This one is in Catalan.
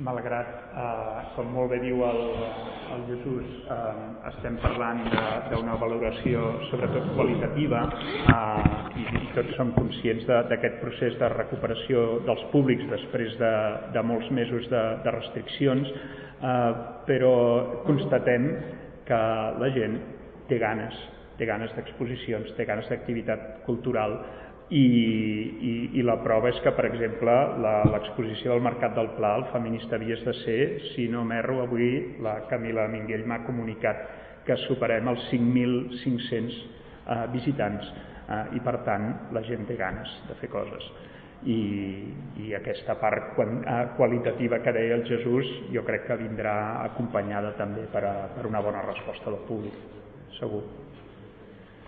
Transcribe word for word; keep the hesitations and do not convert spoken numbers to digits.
malgrat, eh, com molt bé diu el, el Jesús, eh, estem parlant d'una valoració sobretot qualitativa eh, i, i tots som conscients d'aquest procés de recuperació dels públics després de, de molts mesos de, de restriccions, eh, però constatem que la gent té ganes, té ganes d'exposicions, té ganes d'activitat cultural. I, i, i la prova és que, per exemple, l'exposició del Mercat del Pla, el Feminista Havies de Ser, si no m'erro, avui la Camila Minguell m'ha comunicat que superem els cinc mil cinc-cents eh, visitants eh, i, per tant, la gent té ganes de fer coses. I, i aquesta part qualitativa que deia el Jesús jo crec que vindrà acompanyada també per, a, per una bona resposta del públic, segur.